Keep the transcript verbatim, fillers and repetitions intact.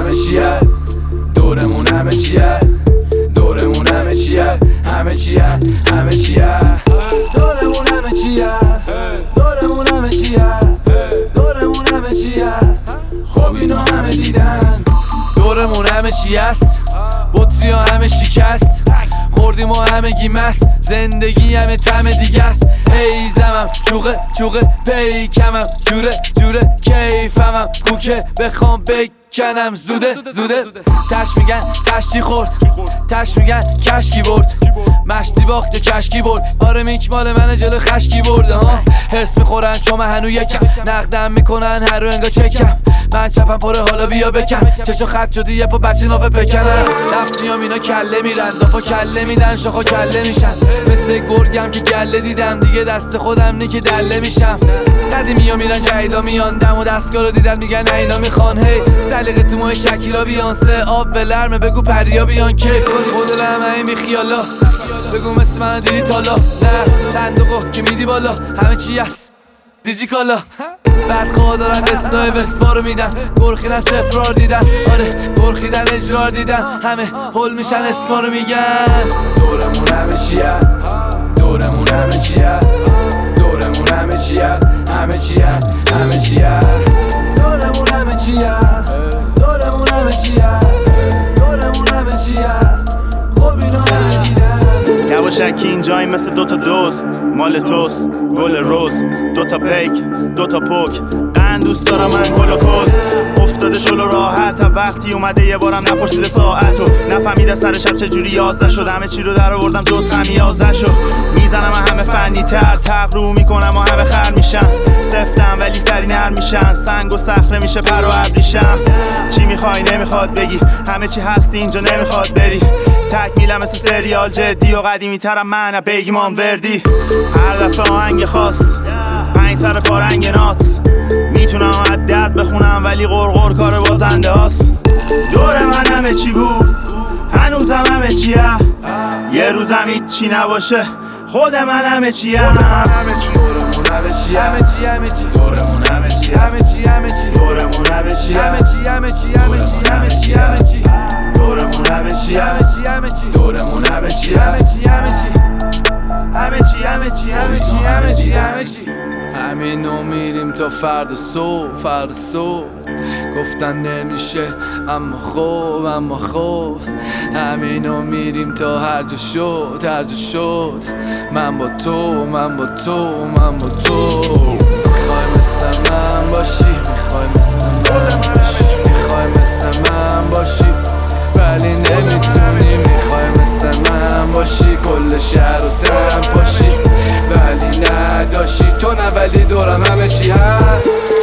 همه چیه، دورمون همه چیه، دورمون همه چیه، همه چیه، همه چیه، دورمون همه چیه، دورمون همه چیه، دورمون همه چیه. خب اینو همه دیدن، دورمون همه چی است، بطری ها همه شکست، خوردیم و همه گی مست، زندگی همه تم دیگه است. هی زمم چوقه چوقه پیکمم، جوره جوره کیفمم، کوکه بخوام بکنم زوده زوده. تش میگن تشتی خورد، تش میگن کشکی برد، مشتی باخت یا کشکی برد. آره میک مال منه جلو خشکی برده ها. هرس میخورن چون من هنو یکم، نقدم میکنن هر رو انگا چکم، من چپم پره حالا بیا بکن. چشو خط شدی یه پا بچه نافه پکنن، دفت میام اینا کله میرن، دافا کله میدن شاخا کله میشن. مثل گرگم که گله دیدم دیگه دست خودم نی که دله میشم. قدیمی ها میرن جدیدا میان، دم و دستگاه رو دیدن میگن نه اینا میخوان. هی سلیقه تو ماه شکیلا بیانسه، آب ولرمه بگو پریا بیان کیف کنی خود لمه میخیالا. بگو مثل من دیدی تالا، نه صندوقو که میدی بالا، همه چی هست دیجی کالا. بعد خواه دارن دستای بسما رو میدن، گرخیدن سفرار دیدن، آره گرخیدن اجرار دیدن، همه هل میشن اسما رو میگن. دورمون همه چیه، دورمون همه چیه، دورمون همه چیه، همه چیه، همه چیه، دورمون همه چیه، دورمون همه چیه، دورمون همه چیه. خب اینو همه دیدن. یواشکی اینجایی مثل دوتا دوست، مال توست گل روز، دوتا پیک دوتا پوک، قند دوست دارم من گل و کس. افتاده شلو راحت تا وقتی اومده یه بارم نپرسیده ساعتو، نفهمیده سر شب چجوری یازده شد، همه چی رو در آوردم جز خمیازه شد. میزنم همه فنی تر، تقرو میکنم و همه خر میشن، سفتم ولی سری نر میشن، سنگ و صخره میشه پر و ابریشم. چی میخوای نمیخواد بگی، همه چی هست اینجا نمیخواد بری، تکمیلم مثل سریال جدی و قدیمی ترم من بگیم آن وردی. هر دفعه آهنگ خاص، پنج سر پارنگ نات، میتونم از درد بخونم ولی غرغر کار بازنده هاست. دور من همه چی بود، هنوزم همه چیه، یه روزم هیچی نباشه خود من همه چیه. دورمون همه چی، همه چی، همه چی، دورمون همه چی، همه چی، همه چی، دورمون همه چی، همه چی، همه چی، همه چی، همه چی، همه چی، دورمون همه چی، همه چی، همه چی، دورمون همه چی، همه چی، همه چی، همه چی، همه چی، همه چی، همه چی، همه چی. همینو میریم تا فرد صبح، فرد صبح گفتن نمیشه اما خوب، اما خوب همینو میریم تا هر جا شد، هر جا شد. من با تو، من با تو، من با تو. میخوای مثل من باشی، میخوای مثل من باشی، میخوای مثل من باشی ولی نمیتونی. میخوای مثل من باشی کل شهر و سرم باشی ولی نداشی تو، نه ولی دورم همه چی هست.